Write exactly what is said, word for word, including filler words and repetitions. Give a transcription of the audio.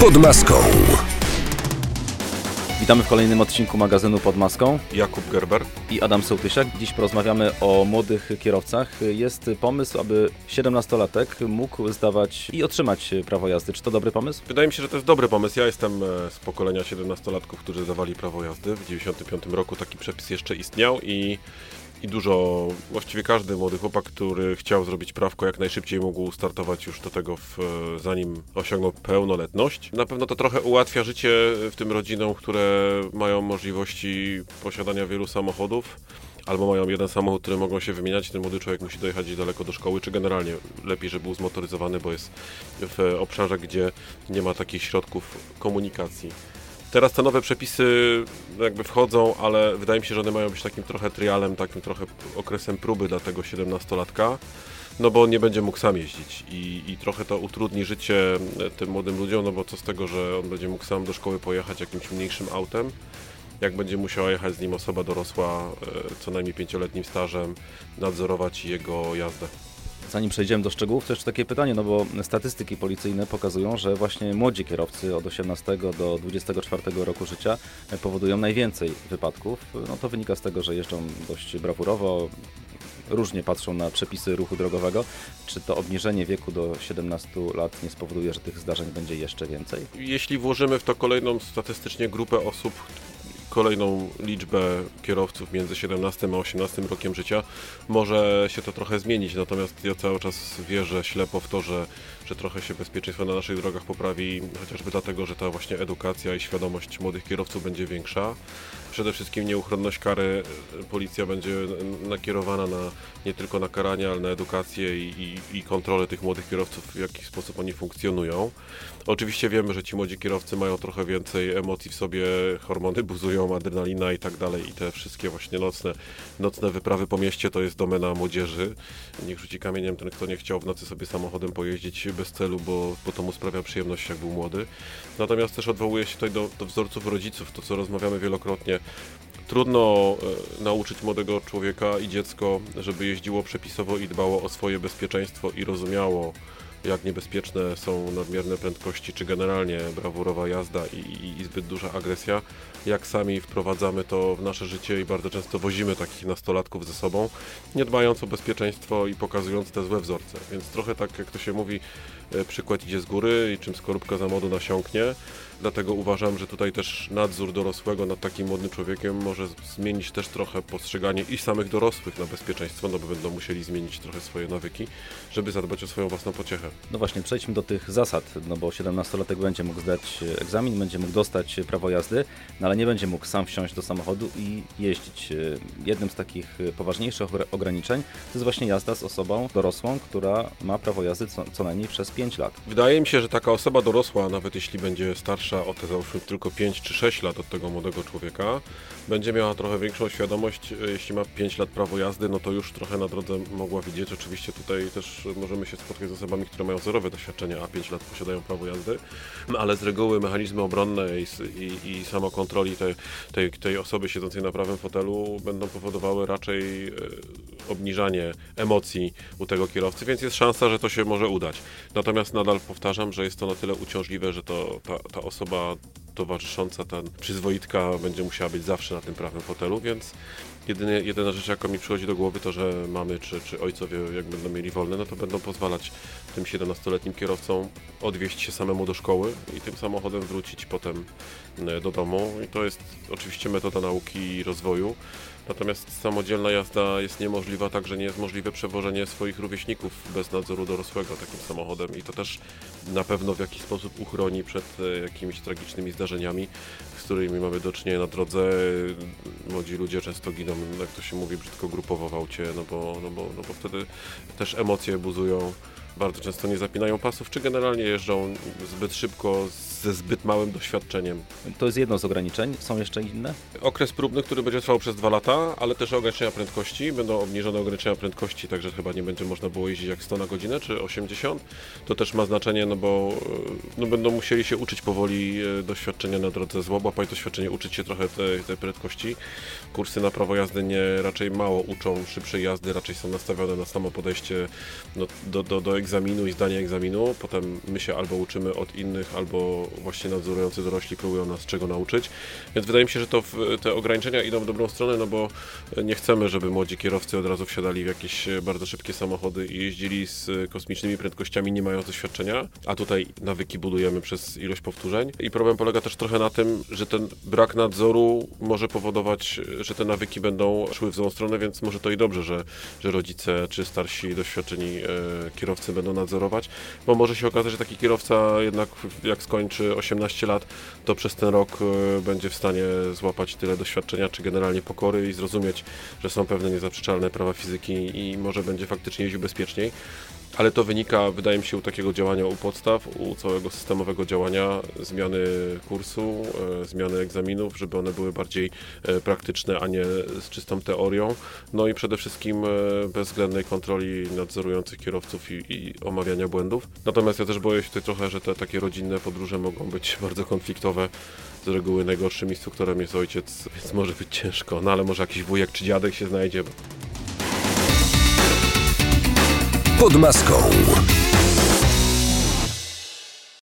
Pod maską. Witamy w kolejnym odcinku magazynu Pod maską. Jakub Gerber i Adam Sołtysiak. Dziś porozmawiamy o młodych kierowcach. Jest pomysł, aby siedemnastolatek mógł zdawać i otrzymać prawo jazdy. Czy to dobry pomysł? Wydaje mi się, że to jest dobry pomysł. Ja jestem z pokolenia siedemnastolatków, którzy zdawali prawo jazdy. W dziewięćdziesiątym piątym roku taki przepis jeszcze istniał i I dużo, właściwie każdy młody chłopak, który chciał zrobić prawko, jak najszybciej mógł startować już do tego, w, zanim osiągnął pełnoletność. Na pewno to trochę ułatwia życie w tym rodzinom, które mają możliwości posiadania wielu samochodów, albo mają jeden samochód, który mogą się wymieniać. Ten młody człowiek musi dojechać gdzieś daleko do szkoły, czy generalnie lepiej, żeby był zmotoryzowany, bo jest w obszarze, gdzie nie ma takich środków komunikacji. Teraz te nowe przepisy jakby wchodzą, ale wydaje mi się, że one mają być takim trochę trialem, takim trochę okresem próby dla tego siedemnastolatka, no bo on nie będzie mógł sam jeździć i, i trochę to utrudni życie tym młodym ludziom, no bo co z tego, że on będzie mógł sam do szkoły pojechać jakimś mniejszym autem, jak będzie musiała jechać z nim osoba dorosła, co najmniej pięcioletnim stażem, nadzorować jego jazdę. Zanim przejdziemy do szczegółów, to jeszcze takie pytanie, no bo statystyki policyjne pokazują, że właśnie młodzi kierowcy od osiemnastego do dwudziestego czwartego roku życia powodują najwięcej wypadków. No to wynika z tego, że jeżdżą dość brawurowo, różnie patrzą na przepisy ruchu drogowego. Czy to obniżenie wieku do siedemnastu lat nie spowoduje, że tych zdarzeń będzie jeszcze więcej? Jeśli włożymy w to kolejną statystycznie grupę osób, kolejną liczbę kierowców między siedemnastym a osiemnastym rokiem życia, może się to trochę zmienić, natomiast ja cały czas wierzę ślepo w to, że, że trochę się bezpieczeństwo na naszych drogach poprawi, chociażby dlatego, że ta właśnie edukacja i świadomość młodych kierowców będzie większa. Przede wszystkim nieuchronność kary, policja będzie nakierowana na, nie tylko na karanie, ale na edukację i, i, i kontrolę tych młodych kierowców, w jaki sposób oni funkcjonują. Oczywiście wiemy, że ci młodzi kierowcy mają trochę więcej emocji w sobie, hormony buzują, adrenalina i tak dalej i te wszystkie właśnie nocne, nocne wyprawy po mieście to jest domena młodzieży. Niech rzuci kamieniem ten, kto nie chciał w nocy sobie samochodem pojeździć bez celu, bo, bo to mu sprawia przyjemność, jak był młody. Natomiast też odwołuję się tutaj do, do wzorców rodziców, to co rozmawiamy wielokrotnie. Trudno e, nauczyć młodego człowieka i dziecko, żeby jeździło przepisowo i dbało o swoje bezpieczeństwo i rozumiało, jak niebezpieczne są nadmierne prędkości, czy generalnie brawurowa jazda i, i, i zbyt duża agresja, jak sami wprowadzamy to w nasze życie i bardzo często wozimy takich nastolatków ze sobą, nie dbając o bezpieczeństwo i pokazując te złe wzorce. Więc trochę tak, jak to się mówi, przykład idzie z góry i czym skorupka za modu nasiąknie. Dlatego uważam, że tutaj też nadzór dorosłego nad takim młodym człowiekiem może zmienić też trochę postrzeganie i samych dorosłych na bezpieczeństwo, no bo będą musieli zmienić trochę swoje nawyki, żeby zadbać o swoją własną pociechę. No właśnie, przejdźmy do tych zasad, no bo siedemnastolatek będzie mógł zdać egzamin, będzie mógł dostać prawo jazdy, no ale nie będzie mógł sam wsiąść do samochodu i jeździć. Jednym z takich poważniejszych ograniczeń to jest właśnie jazda z osobą dorosłą, która ma prawo jazdy co, co najmniej przez pięć lat. Wydaje mi się, że taka osoba dorosła, nawet jeśli będzie starsza o te załóżmy tylko pięć czy sześć lat od tego młodego człowieka, będzie miała trochę większą świadomość, jeśli ma pięć lat prawo jazdy, no to już trochę na drodze mogła widzieć. Oczywiście tutaj też możemy się spotkać z osobami, które mają zerowe doświadczenie, a pięć lat posiadają prawo jazdy, ale z reguły mechanizmy obronne i, i, i samokontroli tej, tej, tej osoby siedzącej na prawym fotelu będą powodowały raczej e, obniżanie emocji u tego kierowcy, więc jest szansa, że to się może udać. Natomiast nadal powtarzam, że jest to na tyle uciążliwe, że to ta, ta osoba towarzysząca, ta przyzwoitka będzie musiała być zawsze na tym prawym fotelu, więc jedynie, jedyna rzecz, jaka mi przychodzi do głowy, to że mamy czy, czy ojcowie, jak będą mieli wolne, no to będą pozwalać tym siedemnastoletnim kierowcom odwieźć się samemu do szkoły i tym samochodem wrócić potem do domu. I to jest oczywiście metoda nauki i rozwoju. Natomiast samodzielna jazda jest niemożliwa, także nie jest możliwe przewożenie swoich rówieśników bez nadzoru dorosłego takim samochodem i to też na pewno w jakiś sposób uchroni przed jakimiś tragicznymi zdarzeniami, z którymi mamy do czynienia na drodze. Młodzi ludzie często giną, jak to się mówi brzydko, grupowo w aucie, no bo, no bo, no bo wtedy też emocje buzują. Bardzo często nie zapinają pasów, czy generalnie jeżdżą zbyt szybko, ze zbyt małym doświadczeniem. To jest jedno z ograniczeń. Są jeszcze inne? Okres próbny, który będzie trwał przez dwa lata, ale też ograniczenia prędkości. Będą obniżone ograniczenia prędkości, także chyba nie będzie można było jeździć jak sto na godzinę, czy osiemdziesiąt. To też ma znaczenie, no bo no będą musieli się uczyć powoli doświadczenia na drodze, złapać doświadczenie, uczyć się trochę tej, tej prędkości. Kursy na prawo jazdy nie raczej mało uczą szybszej jazdy, raczej są nastawione na samo podejście no, do, do, do egzaminu i zdania egzaminu. Potem my się albo uczymy od innych, albo właśnie nadzorujący dorośli próbują nas czego nauczyć. Więc wydaje mi się, że to w, te ograniczenia idą w dobrą stronę, no bo nie chcemy, żeby młodzi kierowcy od razu wsiadali w jakieś bardzo szybkie samochody i jeździli z kosmicznymi prędkościami, nie mając doświadczenia, a tutaj nawyki budujemy przez ilość powtórzeń. I problem polega też trochę na tym, że ten brak nadzoru może powodować, że te nawyki będą szły w złą stronę, więc może to i dobrze, że, że rodzice czy starsi, doświadczeni e, kierowcy będą nadzorować, bo może się okazać, że taki kierowca jednak jak skończy osiemnaście lat, to przez ten rok e, będzie w stanie złapać tyle doświadczenia, czy generalnie pokory i zrozumieć, że są pewne niezaprzeczalne prawa fizyki i może będzie faktycznie jeździł bezpieczniej. Ale to wynika, wydaje mi się, u takiego działania u podstaw, u całego systemowego działania, zmiany kursu, e, zmiany egzaminów, żeby one były bardziej e, praktyczne, a nie z czystą teorią. No i przede wszystkim e, bezwzględnej kontroli nadzorujących kierowców i, i omawiania błędów. Natomiast ja też boję się tutaj trochę, że te takie rodzinne podróże mogą być bardzo konfliktowe. Z reguły najgorszym instruktorem jest ojciec, więc może być ciężko. No ale może jakiś wujek czy dziadek się znajdzie. Pod maską.